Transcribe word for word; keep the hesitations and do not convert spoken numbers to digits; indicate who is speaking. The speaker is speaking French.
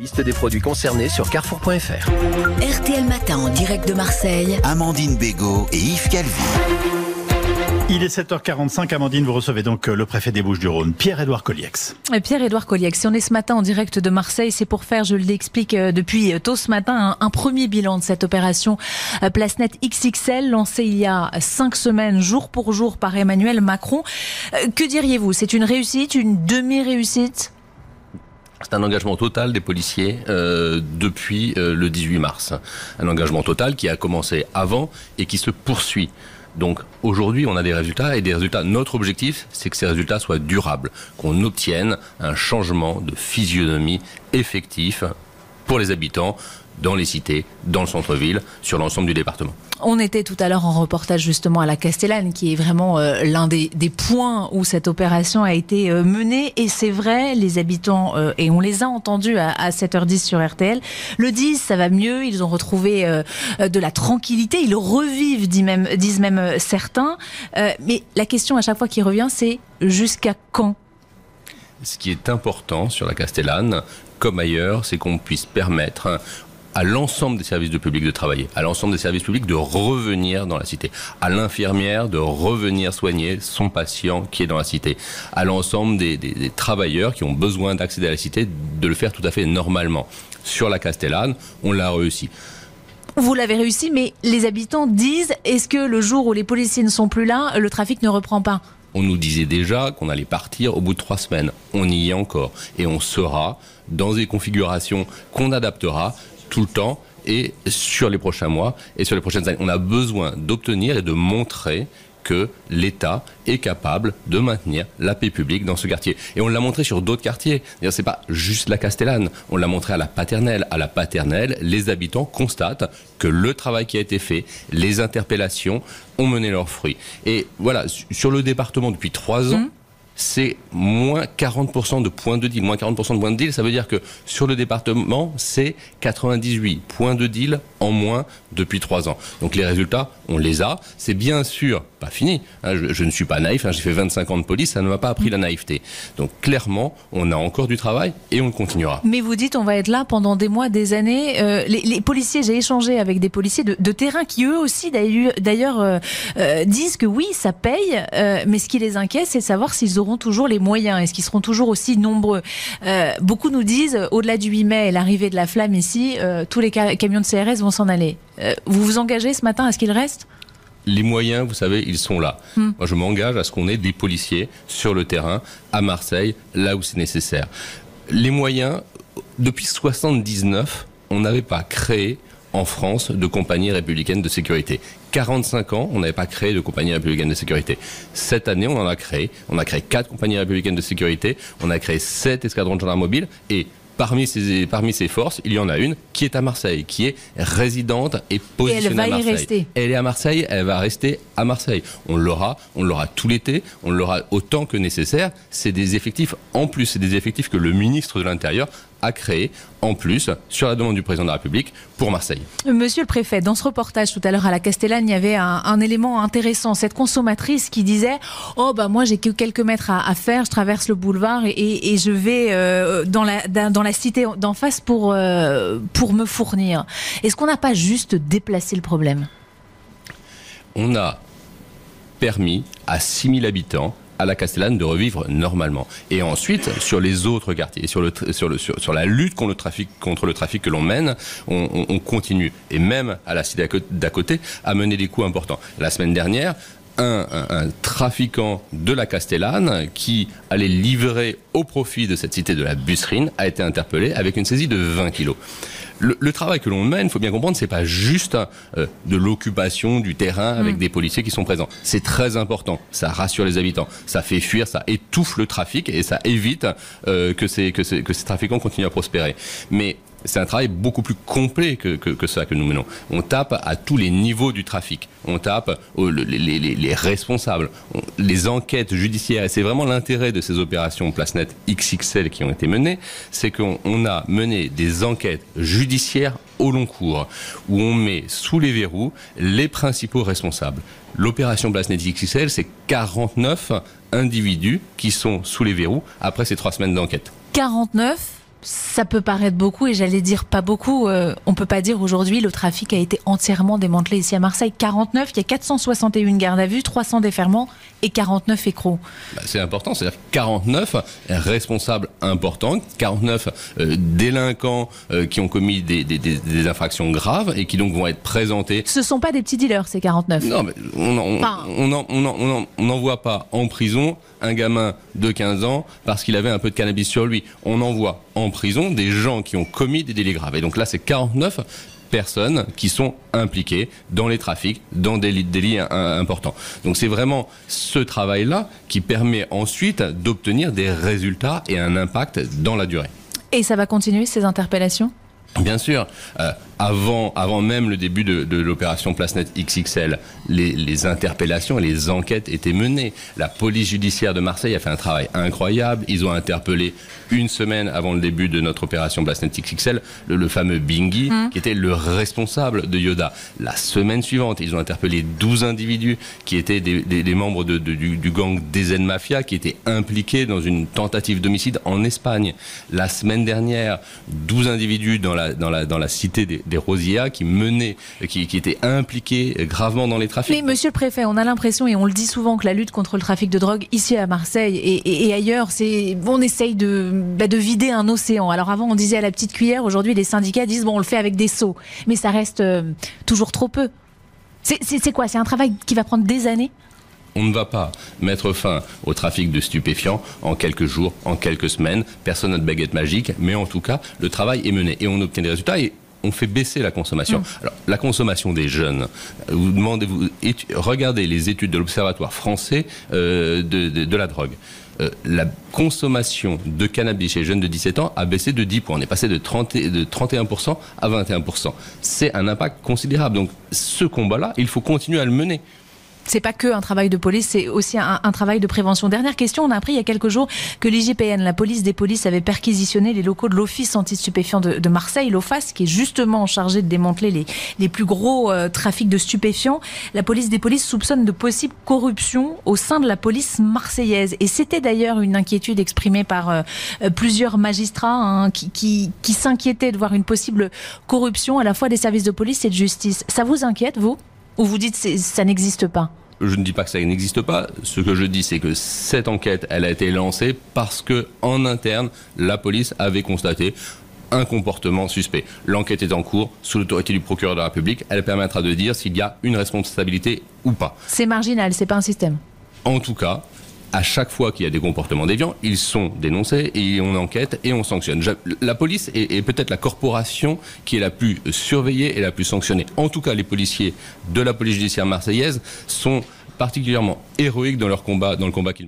Speaker 1: Liste des produits concernés sur carrefour point f r.
Speaker 2: R T L Matin en direct de Marseille.
Speaker 3: Amandine Bégaud et Yves Calvi.
Speaker 4: Il est sept heures quarante-cinq, Amandine, vous recevez donc le préfet des Bouches-du-Rhône, Pierre-Édouard Coliex.
Speaker 5: Pierre-Édouard Coliex, si on est ce matin en direct de Marseille, c'est pour faire, je l'explique depuis tôt ce matin, un, un premier bilan de cette opération PlaceNet X X L, lancée il y a cinq semaines, jour pour jour, par Emmanuel Macron. Que diriez-vous? C'est une réussite, une demi-réussite?
Speaker 6: C'est un engagement total des policiers euh, depuis euh, le dix-huit mars. Un engagement total qui a commencé avant et qui se poursuit. Donc aujourd'hui, on a des résultats et des résultats. Notre objectif, c'est que ces résultats soient durables, qu'on obtienne un changement de physionomie effectif pour les habitants dans les cités, dans le centre-ville, sur l'ensemble du département.
Speaker 5: On était tout à l'heure en reportage justement à la Castellane, qui est vraiment euh, l'un des, des points où cette opération a été euh, menée. Et c'est vrai, les habitants, euh, et on les a entendus à, à sept heures dix sur R T L, le disent, ça va mieux, ils ont retrouvé euh, de la tranquillité, ils revivent, disent même, disent même euh, certains. Euh, mais la question à chaque fois qui revient, c'est jusqu'à quand ?
Speaker 6: Ce qui est important sur la Castellane, comme ailleurs, c'est qu'on puisse permettre à l'ensemble des services de public de travailler, à l'ensemble des services publics de revenir dans la cité, à l'infirmière de revenir soigner son patient qui est dans la cité, à l'ensemble des, des, des travailleurs qui ont besoin d'accéder à la cité, de le faire tout à fait normalement. Sur la Castellane, on l'a réussi.
Speaker 5: Vous l'avez réussi, mais les habitants disent, est-ce que le jour où les policiers ne sont plus là, le trafic ne reprend pas ?
Speaker 6: On nous disait déjà qu'on allait partir au bout de trois semaines. On y est encore. Et on sera dans des configurations qu'on adaptera tout le temps et sur les prochains mois et sur les prochaines années. On a besoin d'obtenir et de montrer que l'État est capable de maintenir la paix publique dans ce quartier. Et on l'a montré sur d'autres quartiers. C'est pas juste la Castellane. On l'a montré à la Paternelle. À la Paternelle, les habitants constatent que le travail qui a été fait, les interpellations ont mené leurs fruits. Et voilà, sur le département depuis trois ans, mmh. c'est moins quarante pour cent de points de deal. Moins quarante pour cent de points de deal, ça veut dire que sur le département, c'est quatre-vingt-dix-huit points de deal en moins depuis trois ans. Donc les résultats, on les a. C'est bien sûr pas fini. Hein, je, je ne suis pas naïf. Hein, j'ai fait vingt-cinq ans de police, ça ne m'a pas appris la naïveté. Donc clairement, on a encore du travail et on le continuera.
Speaker 5: Mais vous dites, on va être là pendant des mois, des années. Euh, les, les policiers, j'ai échangé avec des policiers de, de terrain qui eux aussi d'ailleurs euh, euh, disent que oui, ça paye, euh, mais ce qui les inquiète, c'est de savoir s'ils auront toujours les moyens. Est-ce qu'ils seront toujours aussi nombreux ? euh, Beaucoup nous disent, au-delà du huit mai et l'arrivée de la flamme ici, euh, tous les ca- camions de C R S vont s'en aller. Euh, vous vous engagez ce matin à ce qu'il reste ?
Speaker 6: Les moyens, vous savez, ils sont là. Mmh. Moi, je m'engage à ce qu'on ait des policiers sur le terrain, à Marseille, là où c'est nécessaire. Les moyens, depuis soixante-dix-neuf, on n'avait pas créé en France de compagnie républicaine de sécurité. quarante-cinq ans, on n'avait pas créé de compagnie républicaine de sécurité. Cette année, on en a créé. On a créé quatre compagnies républicaines de sécurité. On a créé sept escadrons de gendarmes mobiles. Et parmi ces, parmi ces forces, il y en a une qui est à Marseille, qui est résidente et positionnée à Marseille. Et elle va y rester. Elle est à Marseille, elle va rester à Marseille. On l'aura, on l'aura tout l'été, on l'aura autant que nécessaire. C'est des effectifs en plus, c'est des effectifs que le ministre de l'Intérieur a créé en plus sur la demande du président de la République pour Marseille. Monsieur
Speaker 5: le préfet, dans ce reportage tout à l'heure à la Castellane, il y avait un, un élément intéressant, cette consommatrice qui disait « Oh bah moi j'ai que quelques mètres à, à faire, je traverse le boulevard et, et, et je vais euh, dans, la, dans la cité d'en face pour, euh, pour me fournir ». Est-ce qu'on n'a pas juste déplacé le problème ?
Speaker 6: On a permis à six mille habitants à la Castellane de revivre normalement. Et ensuite, sur les autres quartiers, sur, le, sur, le, sur, sur la lutte contre le trafic, contre le trafic que l'on mène, on, on, on continue. Et même à la cité d'à côté, à mener des coups importants. La semaine dernière, Un, un, un trafiquant de la Castellane qui allait livrer au profit de cette cité de la Busserine a été interpellé avec une saisie de vingt kilos. Le, le travail que l'on mène, il faut bien comprendre, c'est pas juste euh, de l'occupation du terrain avec mmh. des policiers qui sont présents. C'est très important. Ça rassure les habitants. Ça fait fuir, ça étouffe le trafic et ça évite euh, que, ces, que, ces, que ces trafiquants continuent à prospérer. Mais c'est un travail beaucoup plus complet que, que, que ça que nous menons. On tape à tous les niveaux du trafic. On tape aux, les, les, les responsables, on, les enquêtes judiciaires. Et c'est vraiment l'intérêt de ces opérations PlaceNet X X L qui ont été menées, c'est qu'on on a mené des enquêtes judiciaires au long cours, où on met sous les verrous les principaux responsables. L'opération PlaceNet X X L, c'est quarante-neuf individus qui sont sous les verrous après ces trois semaines d'enquête.
Speaker 5: quarante-neuf Ça peut paraître beaucoup et j'allais dire pas beaucoup. Euh, on peut pas dire aujourd'hui le trafic a été entièrement démantelé ici à Marseille. quarante-neuf, il y a quatre cent soixante et un gardes à vue, trois cents déferments et quarante-neuf écrous.
Speaker 6: Bah, c'est important, c'est-à-dire quarante-neuf responsables importants, quarante-neuf euh, délinquants euh, qui ont commis des, des, des, des infractions graves et qui donc vont être présentés.
Speaker 5: Ce sont pas des petits dealers, ces quarante-neuf.
Speaker 6: Non, mais on n'en
Speaker 5: Enfin...
Speaker 6: on, on, on, on, on n'envoie pas en prison un gamin de quinze ans parce qu'il avait un peu de cannabis sur lui. On envoie en prison des gens qui ont commis des délits graves. Et donc là, c'est quarante-neuf personnes qui sont impliquées dans les trafics, dans des délits importants. Donc c'est vraiment ce travail-là qui permet ensuite d'obtenir des résultats et un impact dans la durée.
Speaker 5: Et ça va continuer, ces interpellations ?
Speaker 6: Bien sûr, euh, avant, avant même le début de, de l'opération PlaceNet X X L, les, les interpellations et les enquêtes étaient menées. La police judiciaire de Marseille a fait un travail incroyable. Ils ont interpellé une semaine avant le début de notre opération PlaceNet X X L le, le fameux Bingy, mmh. qui était le responsable de Yoda. La semaine suivante, ils ont interpellé douze individus qui étaient des, des, des membres de, de, du, du gang D Z Mafia, qui étaient impliqués dans une tentative d'homicide en Espagne. La semaine dernière, douze individus dans la dans la dans la cité des, des Rosiers qui menaient, qui, qui étaient impliqués gravement dans les trafics.
Speaker 5: Mais monsieur le préfet, on a l'impression et on le dit souvent que la lutte contre le trafic de drogue ici à Marseille et, et, et ailleurs, c'est on essaye de bah, de vider un océan. Alors avant on disait à la petite cuillère, aujourd'hui les syndicats disent bon on le fait avec des seaux, mais ça reste euh, toujours trop peu. C'est, c'est, c'est quoi ? C'est un travail qui va prendre des années ?
Speaker 6: On ne va pas mettre fin au trafic de stupéfiants en quelques jours, en quelques semaines. Personne n'a de baguette magique, mais en tout cas, le travail est mené et on obtient des résultats et on fait baisser la consommation. Mmh. Alors, la consommation des jeunes, vous demandez, vous étu- regardez les études de l'Observatoire français euh, de, de, de la drogue. Euh, la consommation de cannabis chez les jeunes de dix-sept ans a baissé de dix points. On est passé de, trente, de trente et un pour cent à vingt et un pour cent. C'est un impact considérable. Donc, ce combat-là, il faut continuer à le mener.
Speaker 5: C'est pas que un travail de police, c'est aussi un, un travail de prévention. Dernière question, on a appris il y a quelques jours que l'I G P N, la police des polices, avait perquisitionné les locaux de l'Office anti-stupéfiants de, de Marseille, l'O F A S, qui est justement chargé de démanteler les, les plus gros euh, trafics de stupéfiants. La police des polices soupçonne de possible corruption au sein de la police marseillaise. Et c'était d'ailleurs une inquiétude exprimée par euh, plusieurs magistrats hein, qui, qui, qui s'inquiétaient de voir une possible corruption à la fois des services de police et de justice. Ça vous inquiète, vous ? Ou vous dites que ça n'existe pas ?
Speaker 6: Je ne dis pas que ça n'existe pas. Ce que je dis, c'est que cette enquête, elle a été lancée parce que, en interne, la police avait constaté un comportement suspect. L'enquête est en cours, sous l'autorité du procureur de la République. Elle permettra de dire s'il y a une responsabilité ou pas.
Speaker 5: C'est marginal, c'est pas un système.
Speaker 6: En tout cas, à chaque fois qu'il y a des comportements déviants, ils sont dénoncés et on enquête et on sanctionne. La police est, est peut-être la corporation qui est la plus surveillée et la plus sanctionnée. En tout cas, les policiers de la police judiciaire marseillaise sont particulièrement héroïques dans leur combat, dans le combat qu'ils